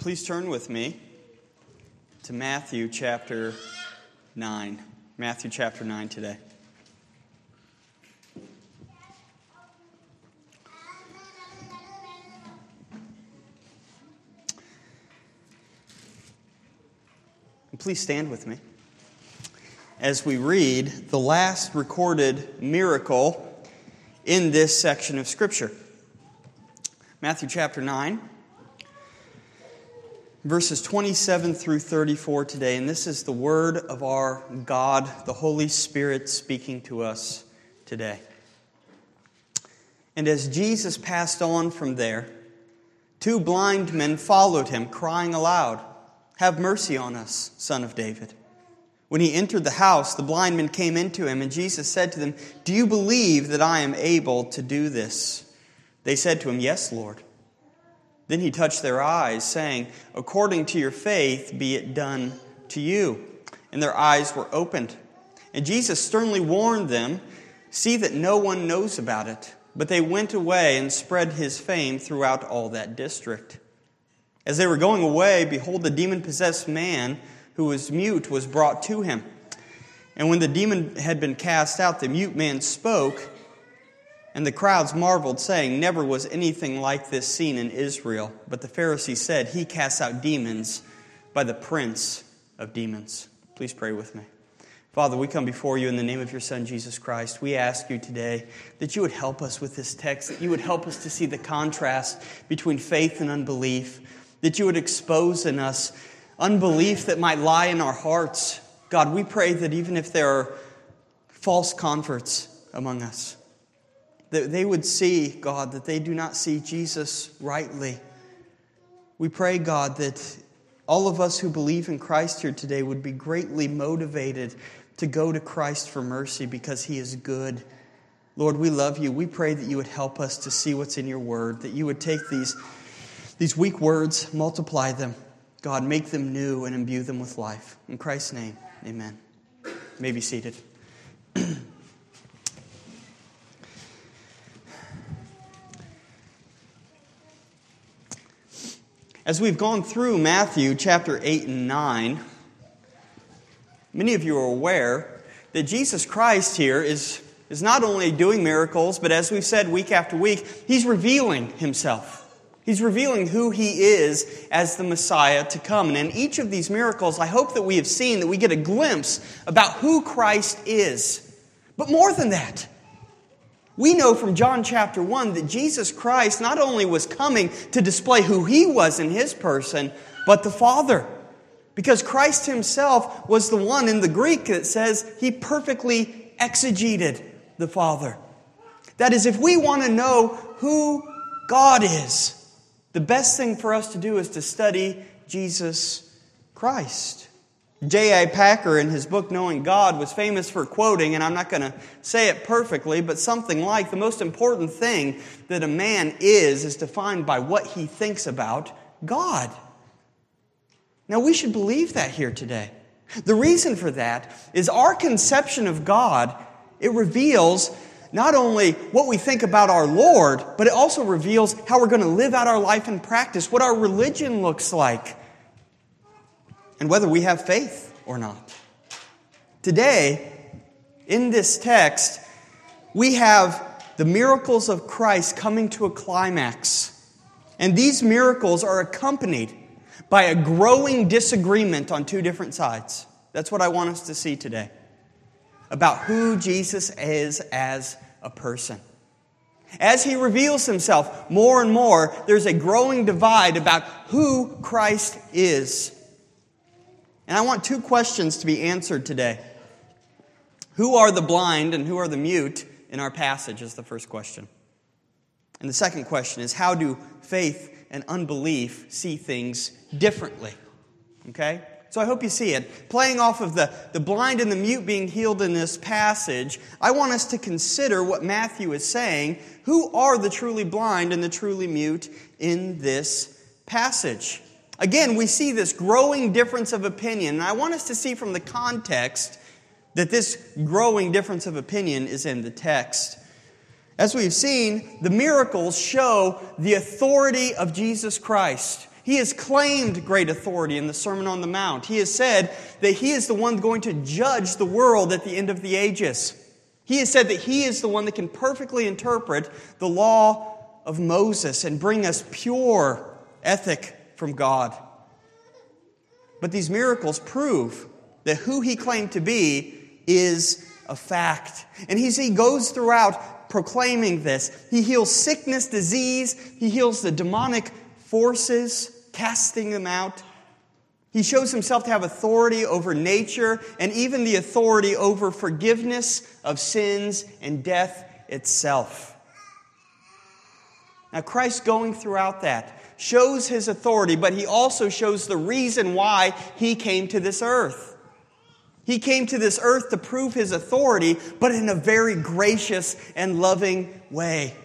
Please turn with me to Matthew chapter 9. Matthew chapter 9 today. And please stand with me as we read the last recorded miracle in this section of Scripture. Matthew chapter 9. Verses 27 through 34 today, and this is the word of our God, the Holy Spirit speaking to us today. And as Jesus passed on from there, 2 blind men followed him, crying aloud, "Have mercy on us, Son of David." When he entered the house, the blind men came into him, and Jesus said to them, "Do you believe that I am able to do this?" They said to him, "Yes, Lord." Then he touched their eyes, saying, "According to your faith be it done to you." And their eyes were opened. And Jesus sternly warned them, "See that no one knows about it." But they went away and spread his fame throughout all that district. As they were going away, behold, the demon-possessed man who was mute was brought to him. And when the demon had been cast out, the mute man spoke, and the crowds marveled, saying, "Never was anything like this seen in Israel." But the Pharisees said, "He casts out demons by the prince of demons." Please pray with me. Father, we come before you in the name of your Son, Jesus Christ. We ask you today that you would help us with this text, that you would help us to see the contrast between faith and unbelief, that you would expose in us unbelief that might lie in our hearts. God, we pray that even if there are false converts among us, that they would see, God, that they do not see Jesus rightly. We pray, God, that all of us who believe in Christ here today would be greatly motivated to go to Christ for mercy because He is good. Lord, we love you. We pray that you would help us to see what's in your word, that you would take these weak words, multiply them. God, make them new and imbue them with life. In Christ's name, amen. You may be seated. As we've gone through Matthew chapter 8 and 9, many of you are aware that Jesus Christ here is not only doing miracles, but as we've said week after week, He's revealing Himself. He's revealing who He is as the Messiah to come. And in each of these miracles, I hope that we have seen that we get a glimpse about who Christ is. But more than that, we know from John chapter 1 that Jesus Christ not only was coming to display who He was in His person, but the Father. Because Christ Himself was the one in the Greek that says He perfectly exegeted the Father. That is, if we want to know who God is, the best thing for us to do is to study Jesus Christ. J.I. Packer, in his book, Knowing God, was famous for quoting, and I'm not going to say it perfectly, but something like, the most important thing that a man is defined by what he thinks about God. Now, we should believe that here today. The reason for that is our conception of God, it reveals not only what we think about our Lord, but it also reveals how we're going to live out our life in practice, what our religion looks like, and whether we have faith or not. Today, in this text, we have the miracles of Christ coming to a climax. And these miracles are accompanied by a growing disagreement on 2 different sides. That's what I want us to see today, about who Jesus is as a person. As He reveals Himself more and more, there's a growing divide about who Christ is. And I want 2 questions to be answered today. Who are the blind and who are the mute in our passage is the first question. And the second question is, how do faith and unbelief see things differently? Okay? So I hope you see it. Playing off of the blind and the mute being healed in this passage, I want us to consider what Matthew is saying. Who are the truly blind and the truly mute in this passage? Again, we see this growing difference of opinion, and I want us to see from the context that this growing difference of opinion is in the text. As we've seen, the miracles show the authority of Jesus Christ. He has claimed great authority in the Sermon on the Mount. He has said that He is the one going to judge the world at the end of the ages. He has said that He is the one that can perfectly interpret the law of Moses and bring us pure ethic from God. But these miracles prove that who He claimed to be is a fact. And He goes throughout proclaiming this. He heals sickness, disease. He heals the demonic forces, casting them out. He shows Himself to have authority over nature and even the authority over forgiveness of sins and death itself. Now, Christ going throughout that shows His authority, but He also shows the reason why He came to this earth. He came to this earth to prove His authority, but in a very gracious and loving way.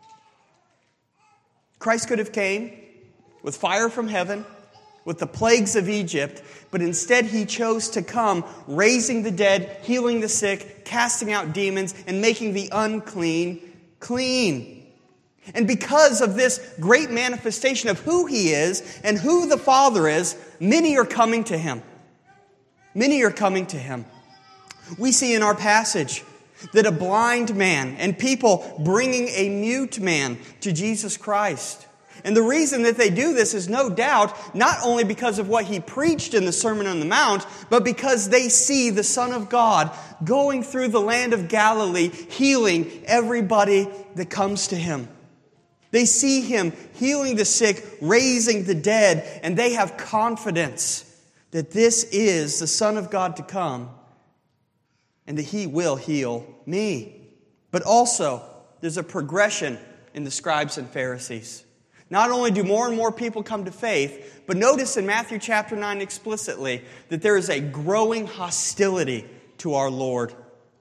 Christ could have came with fire from heaven, with the plagues of Egypt, but instead He chose to come raising the dead, healing the sick, casting out demons, and making the unclean clean. And because of this great manifestation of who He is and who the Father is, many are coming to Him. Many are coming to Him. We see in our passage that a blind man and people bringing a mute man to Jesus Christ. And the reason that they do this is no doubt not only because of what He preached in the Sermon on the Mount, but because they see the Son of God going through the land of Galilee, healing everybody that comes to Him. They see Him healing the sick, raising the dead, and they have confidence that this is the Son of God to come and that He will heal me. But also, there's a progression in the scribes and Pharisees. Not only do more and more people come to faith, but notice in Matthew chapter 9 explicitly that there is a growing hostility to our Lord.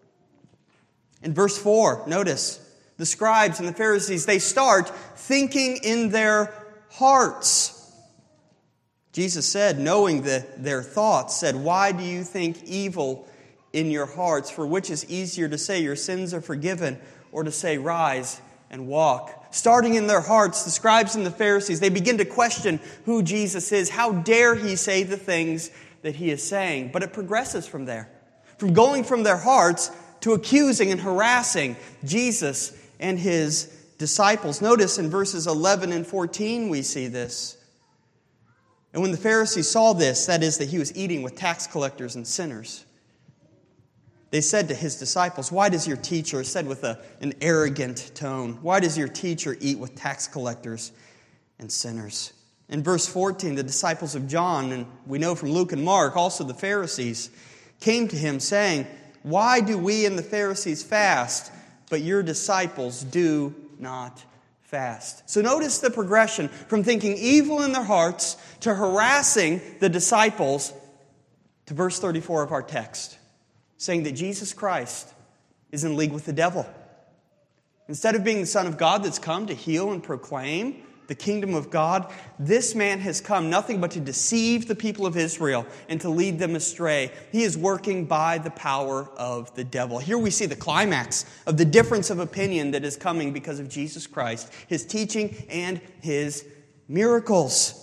In verse 4, notice, the scribes and the Pharisees, they start thinking in their hearts. Jesus said, knowing their thoughts, said, "Why do you think evil in your hearts? For which is easier to say, your sins are forgiven, or to say, rise and walk?" Starting in their hearts, the scribes and the Pharisees, they begin to question who Jesus is. How dare He say the things that He is saying? But it progresses from there. From going from their hearts to accusing and harassing Jesus and His disciples. Notice in verses 11 and 14 we see this. And when the Pharisees saw this, that is, that He was eating with tax collectors and sinners, they said to His disciples, "Why does your teacher," said with an arrogant tone, "why does your teacher eat with tax collectors and sinners?" In verse 14, the disciples of John, and we know from Luke and Mark, also the Pharisees, came to Him saying, "Why do we and the Pharisees fast, but your disciples do not fast?" So notice the progression from thinking evil in their hearts to harassing the disciples to verse 34 of our text, saying that Jesus Christ is in league with the devil. Instead of being the Son of God that's come to heal and proclaim the kingdom of God, this man has come nothing but to deceive the people of Israel and to lead them astray. He is working by the power of the devil. Here we see the climax of the difference of opinion that is coming because of Jesus Christ, His teaching and His miracles.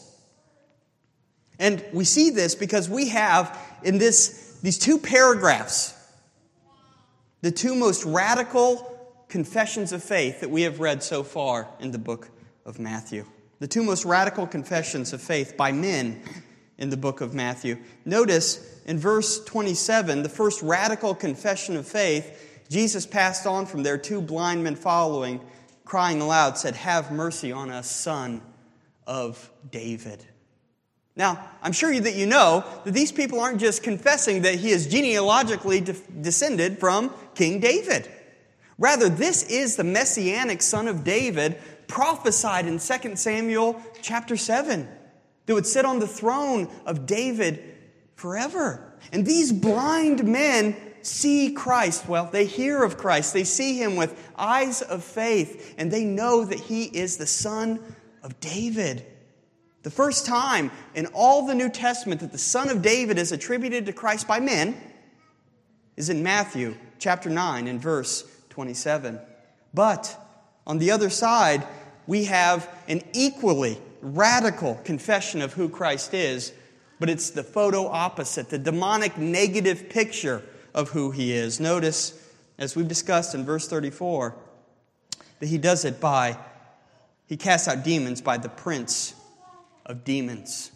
And we see this because we have in these two paragraphs the two most radical confessions of faith that we have read so far in the book of Matthew. The two most radical confessions of faith by men in the book of Matthew. Notice in verse 27, the first radical confession of faith, Jesus passed on from there, two blind men following, crying aloud, said, "Have mercy on us, Son of David." Now, I'm sure that you know that these people aren't just confessing that He is genealogically descended from King David. Rather, this is the Messianic Son of David prophesied in 2 Samuel chapter 7 that would sit on the throne of David forever. And these blind men see Christ. Well, they hear of Christ. They see Him with eyes of faith, and they know that He is the Son of David. The first time in all the New Testament that the Son of David is attributed to Christ by men is in Matthew chapter 9 and verse 27. But on the other side, we have an equally radical confession of who Christ is, but it's the photo opposite, the demonic negative picture of who He is. Notice, as we've discussed in verse 34, that He does it He casts out demons by the prince of demons.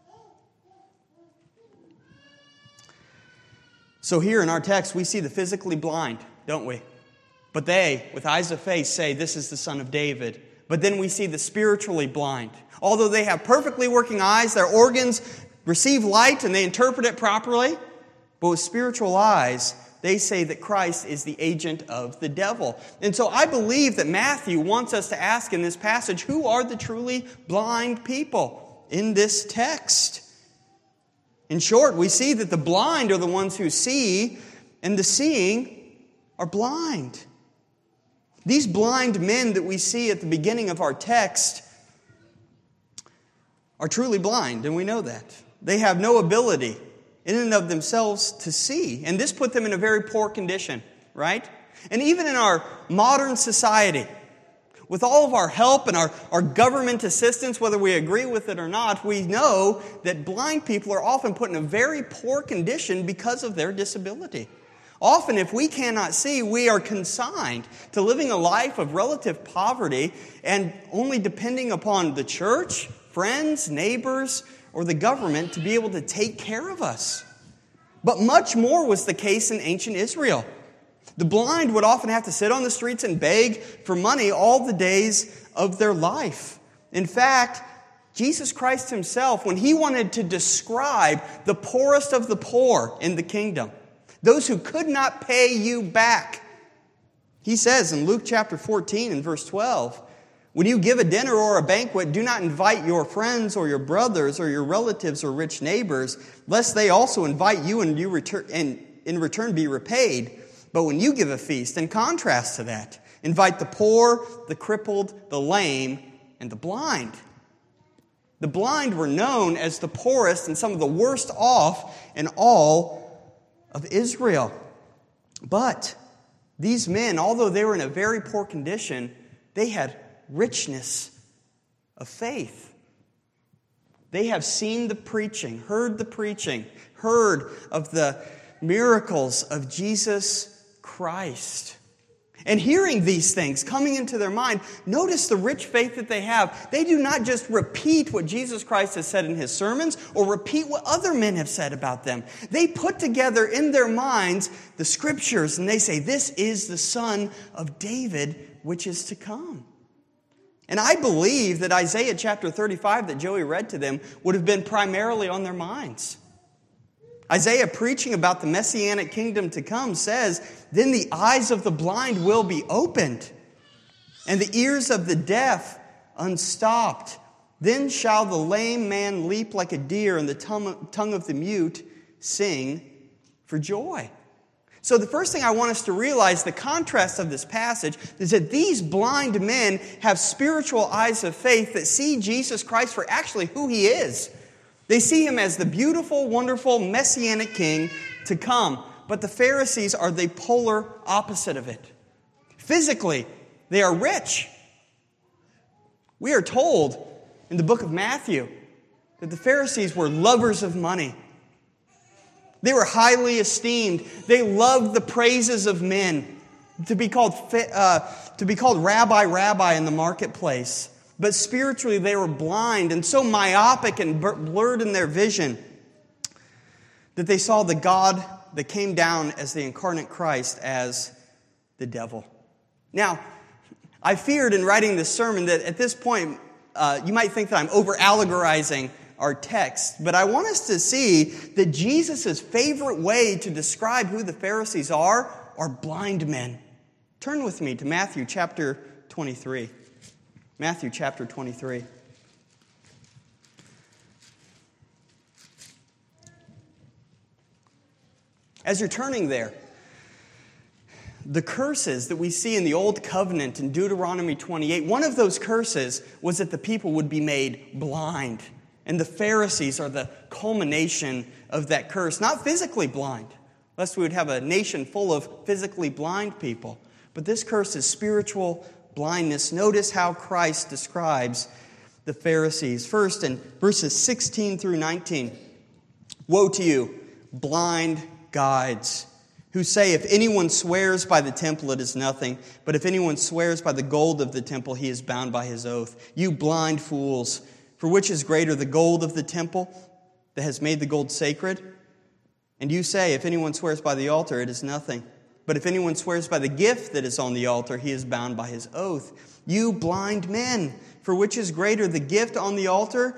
So here in our text, we see the physically blind, don't we? But they, with eyes of faith, say, this is the Son of David. But then we see the spiritually blind. Although they have perfectly working eyes, their organs receive light and they interpret it properly, but with spiritual eyes, they say that Christ is the agent of the devil. And so I believe that Matthew wants us to ask in this passage, who are the truly blind people in this text? In short, we see that the blind are the ones who see, and the seeing are blind. These blind men that we see at the beginning of our text are truly blind, and we know that. They have no ability in and of themselves to see, and this put them in a very poor condition, right? And even in our modern society, with all of our help and our government assistance, whether we agree with it or not, we know that blind people are often put in a very poor condition because of their disability. Often, if we cannot see, we are consigned to living a life of relative poverty and only depending upon the church, friends, neighbors, or the government to be able to take care of us. But much more was the case in ancient Israel. The blind would often have to sit on the streets and beg for money all the days of their life. In fact, Jesus Christ Himself, when He wanted to describe the poorest of the poor in the kingdom, those who could not pay you back, He says in Luke chapter 14 and verse 12, when you give a dinner or a banquet, do not invite your friends or your brothers or your relatives or rich neighbors, lest they also invite you and in return be repaid. But when you give a feast, in contrast to that, invite the poor, the crippled, the lame, and the blind. The blind were known as the poorest and some of the worst off in all of Israel. But these men, although they were in a very poor condition, they had richness of faith. They have seen the preaching, heard of the miracles of Jesus Christ. And hearing these things coming into their mind, notice the rich faith that they have. They do not just repeat what Jesus Christ has said in His sermons or repeat what other men have said about them. They put together in their minds the Scriptures and they say, this is the Son of David which is to come. And I believe that Isaiah chapter 35 that Joey read to them would have been primarily on their minds. Isaiah, preaching about the Messianic kingdom to come, says, then the eyes of the blind will be opened, and the ears of the deaf unstopped. Then shall the lame man leap like a deer, and the tongue of the mute sing for joy. So the first thing I want us to realize, the contrast of this passage, is that these blind men have spiritual eyes of faith that see Jesus Christ for actually who He is. They see Him as the beautiful, wonderful, Messianic King to come. But the Pharisees are the polar opposite of it. Physically, they are rich. We are told in the book of Matthew that the Pharisees were lovers of money. They were highly esteemed. They loved the praises of men, to be called rabbi in the marketplace. But spiritually, they were blind and so myopic and blurred in their vision that they saw the God that came down as the incarnate Christ as the devil. Now, I feared in writing this sermon that at this point, you might think that I'm over-allegorizing our text, but I want us to see that Jesus' favorite way to describe who the Pharisees are blind men. Turn with me to Matthew chapter 23. Matthew chapter 23. As you're turning there, the curses that we see in the Old Covenant in Deuteronomy 28, one of those curses was that the people would be made blind. And the Pharisees are the culmination of that curse. Not physically blind, lest we would have a nation full of physically blind people. But this curse is spiritual blindness. Notice how Christ describes the Pharisees. First, in verses 16 through 19, woe to you, blind guides, who say, if anyone swears by the temple, it is nothing. But if anyone swears by the gold of the temple, he is bound by his oath. You blind fools, for which is greater, the gold of the temple that has made the gold sacred? And you say, if anyone swears by the altar, it is nothing. But if anyone swears by the gift that is on the altar, he is bound by his oath. You blind men, for which is greater, the gift on the altar?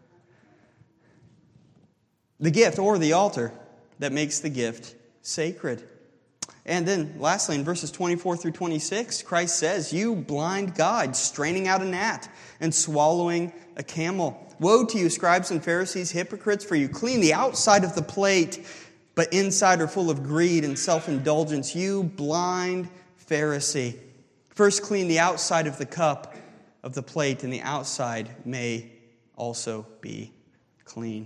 The gift or the altar that makes the gift sacred. And then lastly, in verses 24 through 26, Christ says, you blind guides, straining out a gnat and swallowing a camel. Woe to you, scribes and Pharisees, hypocrites, for you clean the outside of the plate, but inside are full of greed and self-indulgence. You blind Pharisee. First clean the outside of the cup of the plate, and the outside may also be clean.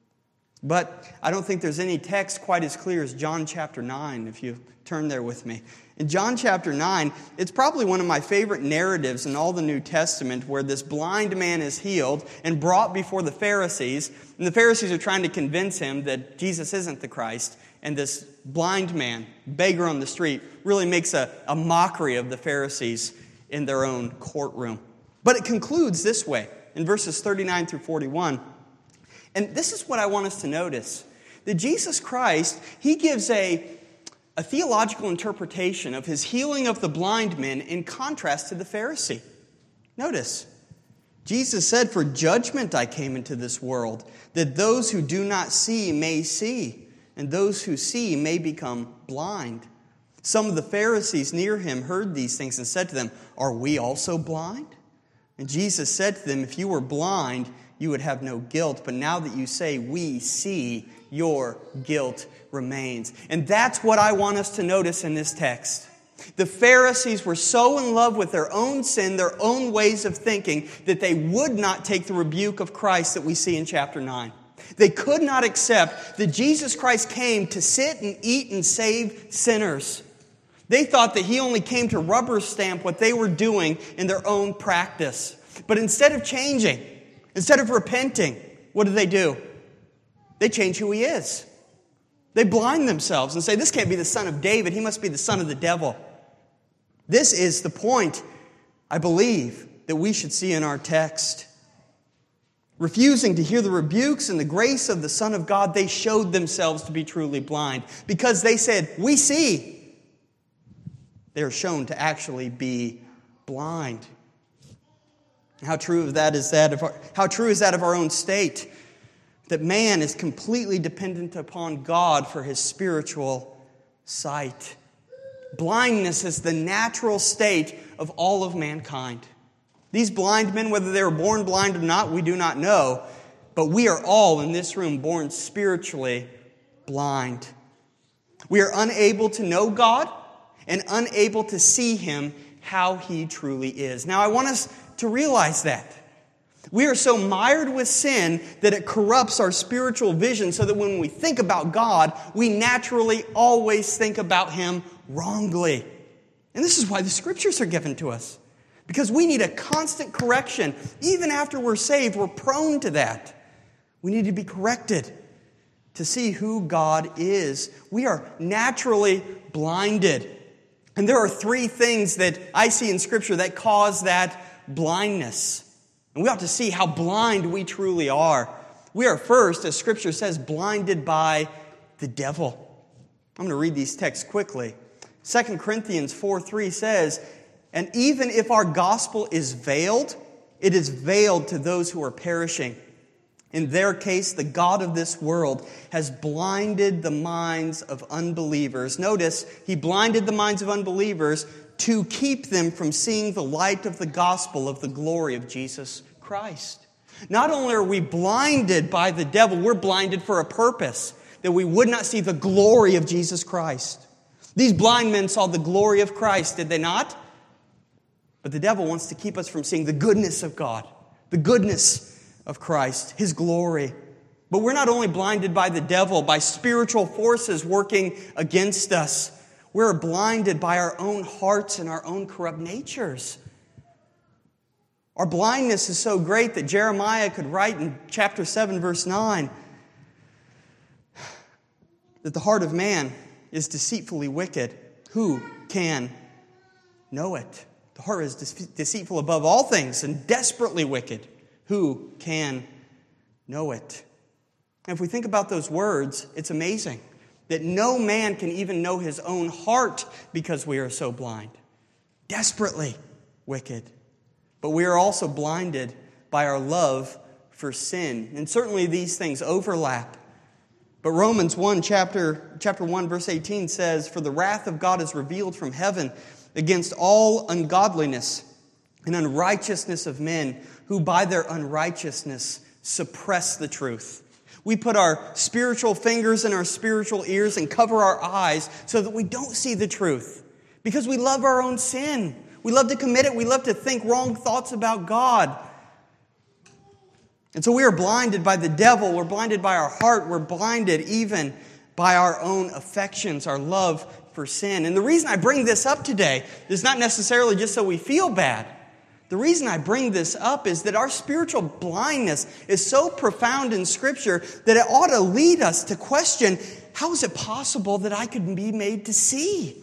But I don't think there's any text quite as clear as John chapter 9, if you turn there with me. In John chapter 9, it's probably one of my favorite narratives in all the New Testament, where this blind man is healed and brought before the Pharisees. And the Pharisees are trying to convince him that Jesus isn't the Christ. And this blind man, beggar on the street, really makes a mockery of the Pharisees in their own courtroom. But it concludes this way, in verses 39 through 41. And this is what I want us to notice. That Jesus Christ, He gives a theological interpretation of His healing of the blind men in contrast to the Pharisee. Notice, Jesus said, for judgment I came into this world, that those who do not see may see, and those who see may become blind. Some of the Pharisees near Him heard these things and said to them, are we also blind? And Jesus said to them, if you were blind, you would have no guilt. But now that you say, we see, your guilt remains. And that's what I want us to notice in this text. The Pharisees were so in love with their own sin, their own ways of thinking, that they would not take the rebuke of Christ that we see in chapter 9. They could not accept that Jesus Christ came to sit and eat and save sinners. They thought that He only came to rubber stamp what they were doing in their own practice. But instead of changing, instead of repenting, what do? They change who He is. They blind themselves and say, this can't be the son of David. He must be the son of the devil. This is the point, I believe, that we should see in our text. Refusing to hear the rebukes and the grace of the Son of God, they showed themselves to be truly blind. Because they said, we see. They are shown to actually be blind. How true is that of our own state? That man is completely dependent upon God for his spiritual sight. Blindness is the natural state of all of mankind. These blind men, whether they were born blind or not, we do not know. But we are all in this room born spiritually blind. We are unable to know God and unable to see Him how He truly is. Now, I want us to realize that. We are so mired with sin that it corrupts our spiritual vision, so that when we think about God, we naturally always think about Him wrongly. And this is why the Scriptures are given to us. Because we need a constant correction. Even after we're saved, we're prone to that. We need to be corrected to see who God is. We are naturally blinded. And there are three things that I see in Scripture that cause that blindness. And we ought to see how blind we truly are. We are first, as Scripture says, blinded by the devil. I'm going to read these texts quickly. 2 Corinthians 4:3 says, and even if our gospel is veiled, it is veiled to those who are perishing. In their case, the God of this world has blinded the minds of unbelievers. Notice, He blinded the minds of unbelievers to keep them from seeing the light of the gospel of the glory of Jesus Christ. Not only are we blinded by the devil, we're blinded for a purpose, that we would not see the glory of Jesus Christ. These blind men saw the glory of Christ, did they not? But the devil wants to keep us from seeing the goodness of God, the goodness of Christ, His glory. But we're not only blinded by the devil, by spiritual forces working against us. We're blinded by our own hearts and our own corrupt natures. Our blindness is so great that Jeremiah could write in chapter 7, verse 9, that the heart of man is deceitfully wicked. Who can know it? The heart is deceitful above all things and desperately wicked. Who can know it? And if we think about those words, it's amazing that no man can even know his own heart because we are so blind. Desperately wicked. But we are also blinded by our love for sin. And certainly these things overlap. But Romans 1, chapter 1, verse 18 says, "For the wrath of God is revealed from heaven against all ungodliness and unrighteousness of men, who by their unrighteousness suppress the truth." We put our spiritual fingers in our spiritual ears and cover our eyes so that we don't see the truth. Because we love our own sin. We love to commit it. We love to think wrong thoughts about God. And so we are blinded by the devil. We're blinded by our heart. We're blinded even by our own affections, our love for sin. And the reason I bring this up today is not necessarily just so we feel bad. The reason I bring this up is that our spiritual blindness is so profound in Scripture that it ought to lead us to question, how is it possible that I could be made to see?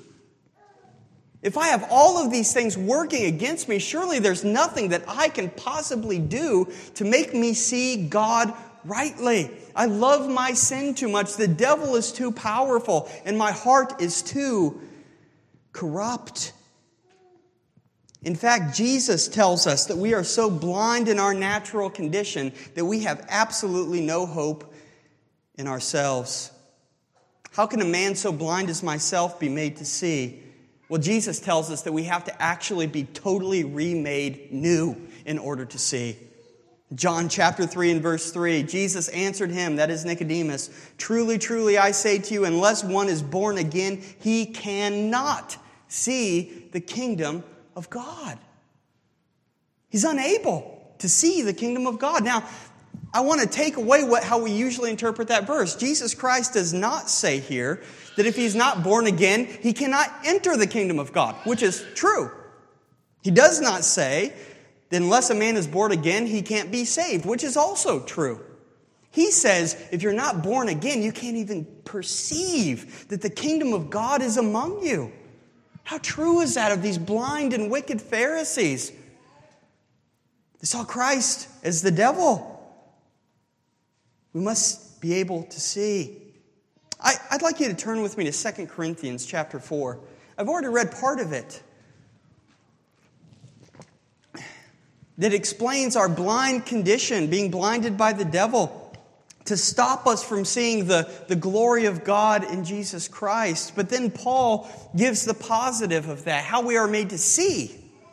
If I have all of these things working against me, surely there's nothing that I can possibly do to make me see God rightly. I love my sin too much. The devil is too powerful, and my heart is too corrupt. In fact, Jesus tells us that we are so blind in our natural condition that we have absolutely no hope in ourselves. How can a man so blind as myself be made to see? Well, Jesus tells us that we have to actually be totally remade new in order to see. John chapter 3 and verse 3, Jesus answered him, that is Nicodemus, "Truly, truly, I say to you, unless one is born again, he cannot see the kingdom of God." He's unable to see the kingdom of God. Now, I want to take away how we usually interpret that verse. Jesus Christ does not say here that if he's not born again, he cannot enter the kingdom of God, which is true. He does not say that unless a man is born again, he can't be saved, which is also true. He says if you're not born again, you can't even perceive that the kingdom of God is among you. How true is that of these blind and wicked Pharisees? They saw Christ as the devil. We must be able to see. I'd like you to turn with me to 2 Corinthians chapter 4. I've already read part of it that explains our blind condition, being blinded by the devil, to stop us from seeing the glory of God in Jesus Christ. But then Paul gives the positive of that, how we are made to see.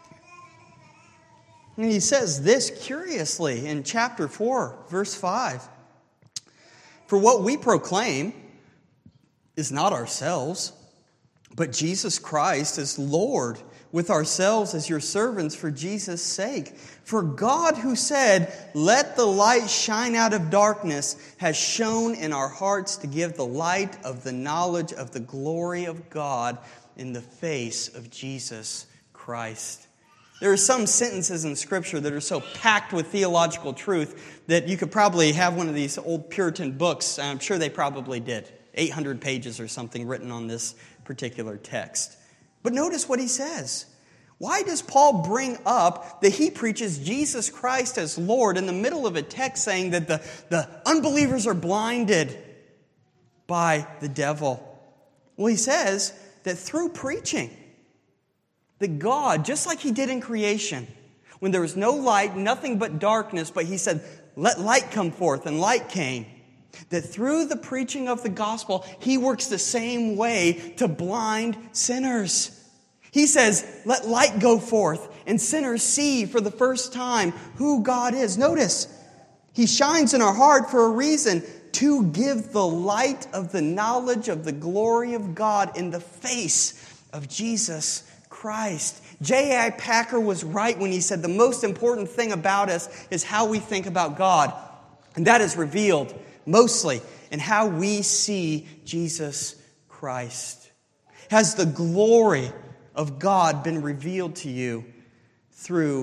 And he says this curiously in chapter 4, verse 5. "For what we proclaim is not ourselves, but Jesus Christ as Lord, with ourselves as your servants for Jesus' sake. For God, who said, 'Let the light shine out of darkness,' has shone in our hearts to give the light of the knowledge of the glory of God in the face of Jesus Christ." There are some sentences in Scripture that are so packed with theological truth that you could probably have one of these old Puritan books. I'm sure they probably did. 800 pages or something written on this particular text. But notice what he says. Why does Paul bring up that he preaches Jesus Christ as Lord in the middle of a text saying that the unbelievers are blinded by the devil? Well, he says that through preaching, that God, just like he did in creation, when there was no light, nothing but darkness, but he said, "Let light come forth," and light came. That through the preaching of the gospel, he works the same way to blind sinners. He says, "Let light go forth," and sinners see for the first time who God is. Notice, he shines in our heart for a reason, to give the light of the knowledge of the glory of God in the face of Jesus Christ. J.I. Packer was right when he said the most important thing about us is how we think about God. And that is revealed mostly in how we see Jesus Christ. Has the glory of God been revealed to you through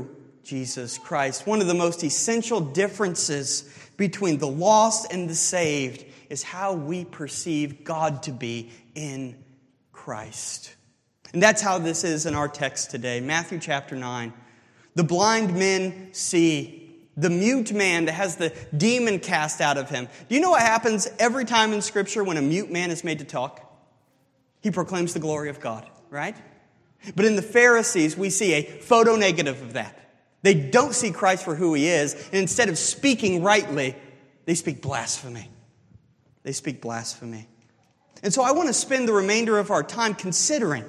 Jesus Christ. One of the most essential differences between the lost and the saved is how we perceive God to be in Christ. And that's how this is in our text today. Matthew chapter 9. The blind men see. The mute man that has the demon cast out of him. Do you know what happens every time in Scripture when a mute man is made to talk? He proclaims the glory of God, right? But in the Pharisees, we see a photo negative of that. They don't see Christ for who He is, and instead of speaking rightly, they speak blasphemy. They speak blasphemy. And so I want to spend the remainder of our time considering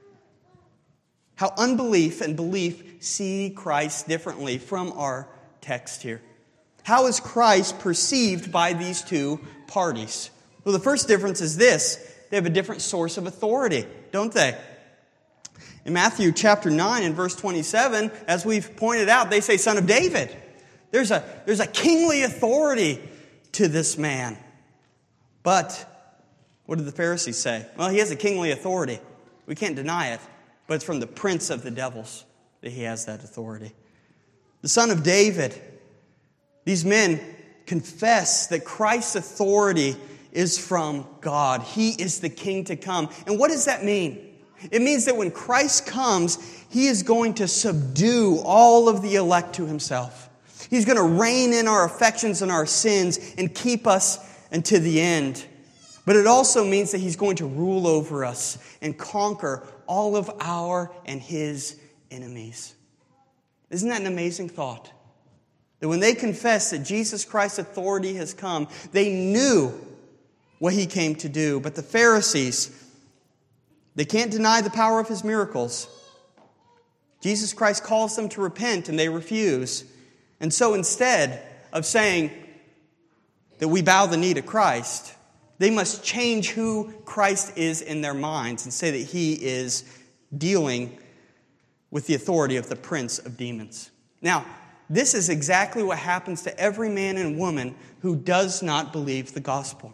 how unbelief and belief see Christ differently from our text here. How is Christ perceived by these two parties? Well, the first difference is this. They have a different source of authority, don't they? In Matthew chapter 9 and verse 27, as we've pointed out, they say, Son of David. There's a kingly authority to this man. But what did the Pharisees say? Well, he has a kingly authority. We can't deny it. But it's from the prince of the devils that he has that authority. The Son of David. These men confess that Christ's authority is from God. He is the king to come. And what does that mean? It means that when Christ comes, He is going to subdue all of the elect to Himself. He's going to rein in our affections and our sins and keep us unto the end. But it also means that He's going to rule over us and conquer all of our and His enemies. Isn't that an amazing thought? That when they confess that Jesus Christ's authority has come, they knew what He came to do. But the Pharisees, they can't deny the power of His miracles. Jesus Christ calls them to repent and they refuse. And so instead of saying that we bow the knee to Christ, they must change who Christ is in their minds and say that He is dealing with the authority of the prince of demons. Now, this is exactly what happens to every man and woman who does not believe the gospel.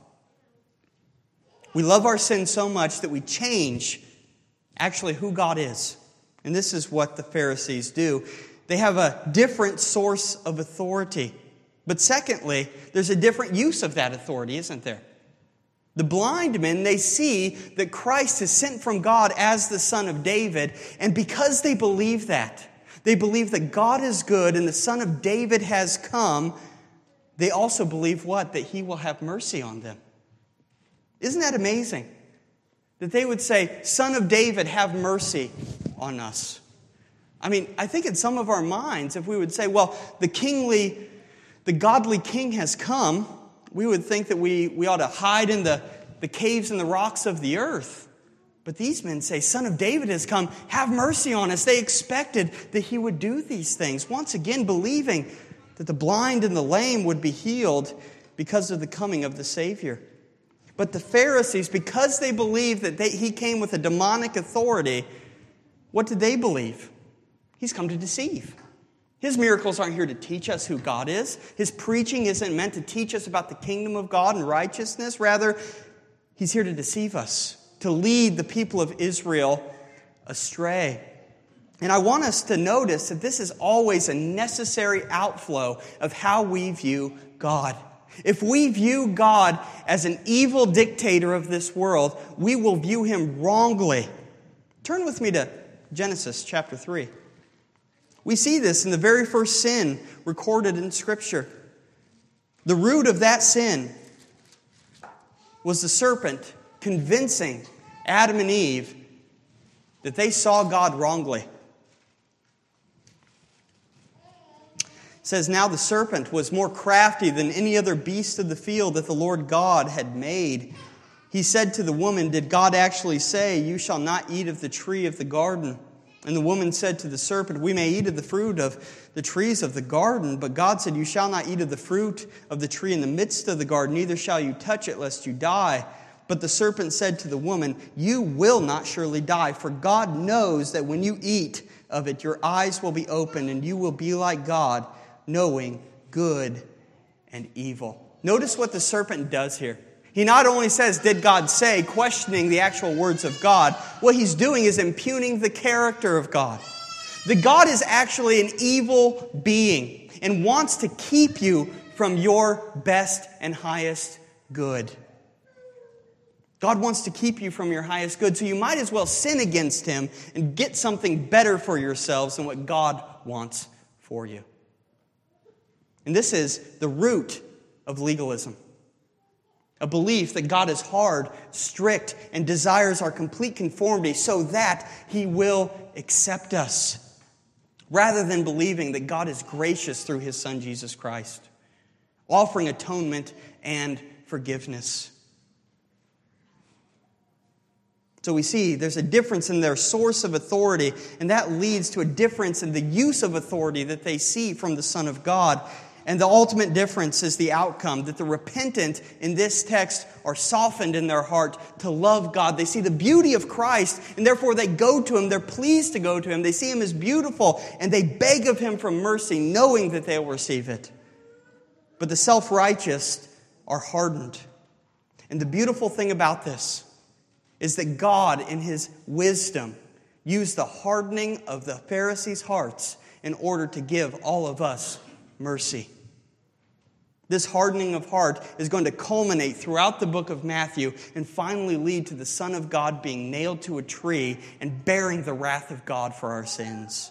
We love our sin so much that we change actually who God is. And this is what the Pharisees do. They have a different source of authority. But secondly, there's a different use of that authority, isn't there? The blind men, they see that Christ is sent from God as the Son of David. And because they believe that, they believe that God is good and the Son of David has come, they also believe what? That He will have mercy on them. Isn't that amazing? That they would say, Son of David, have mercy on us. I mean, I think in some of our minds, if we would say, well, the godly king has come, we would think that we ought to hide in the caves and the rocks of the earth. But these men say, Son of David has come, have mercy on us. They expected that He would do these things. Once again, believing that the blind and the lame would be healed because of the coming of the Savior. But the Pharisees, because they believed that He came with a demonic authority, what did they believe? He's come to deceive. His miracles aren't here to teach us who God is. His preaching isn't meant to teach us about the kingdom of God and righteousness. Rather, He's here to deceive us, to lead the people of Israel astray. And I want us to notice that this is always a necessary outflow of how we view God. If we view God as an evil dictator of this world, we will view Him wrongly. Turn with me to Genesis chapter 3. We see this in the very first sin recorded in Scripture. The root of that sin was the serpent convincing Adam and Eve that they saw God wrongly. It says, Now the serpent was more crafty than any other beast of the field that the Lord God had made. He said to the woman, Did God actually say, You shall not eat of the tree of the garden? And the woman said to the serpent, We may eat of the fruit of the trees of the garden, but God said, You shall not eat of the fruit of the tree in the midst of the garden, neither shall you touch it, lest you die. But the serpent said to the woman, You will not surely die, for God knows that when you eat of it, your eyes will be opened, and you will be like God, knowing good and evil. Notice what the serpent does here. He not only says, Did God say, questioning the actual words of God, what he's doing is impugning the character of God. That God is actually an evil being and wants to keep you from your best and highest good. God wants to keep you from your highest good, so you might as well sin against Him and get something better for yourselves than what God wants for you. And this is the root of legalism. A belief that God is hard, strict, and desires our complete conformity so that He will accept us, rather than believing that God is gracious through His Son, Jesus Christ, offering atonement and forgiveness. So we see there's a difference in their source of authority, and that leads to a difference in the use of authority that they see from the Son of God. And the ultimate difference is the outcome, that the repentant in this text are softened in their heart to love God. They see the beauty of Christ, and therefore they go to Him. They're pleased to go to Him. They see Him as beautiful, and they beg of Him for mercy, knowing that they will receive it. But the self-righteous are hardened. And the beautiful thing about this is that God, in His wisdom, used the hardening of the Pharisees' hearts in order to give all of us mercy. This hardening of heart is going to culminate throughout the book of Matthew and finally lead to the Son of God being nailed to a tree and bearing the wrath of God for our sins.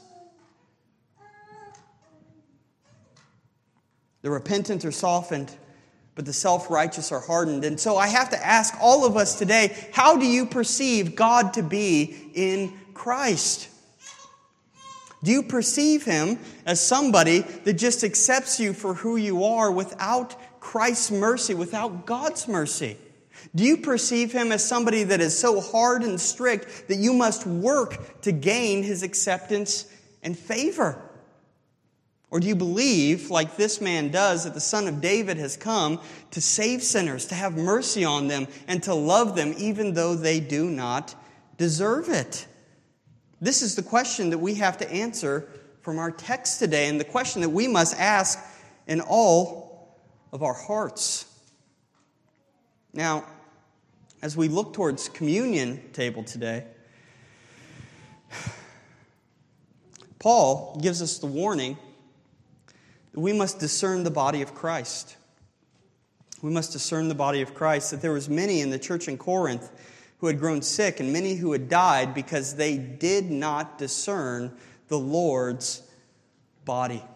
The repentant are softened, but the self-righteous are hardened. And so I have to ask all of us today, how do you perceive God to be in Christ? Do you perceive Him as somebody that just accepts you for who you are without Christ's mercy, without God's mercy? Do you perceive Him as somebody that is so hard and strict that you must work to gain His acceptance and favor? Or do you believe, like this man does, that the Son of David has come to save sinners, to have mercy on them, and to love them even though they do not deserve it? This is the question that we have to answer from our text today, and the question that we must ask in all of our hearts. Now, as we look towards communion table today, Paul gives us the warning that we must discern the body of Christ. We must discern the body of Christ, that there was many in the church in Corinth who had grown sick and many who had died because they did not discern the Lord's body.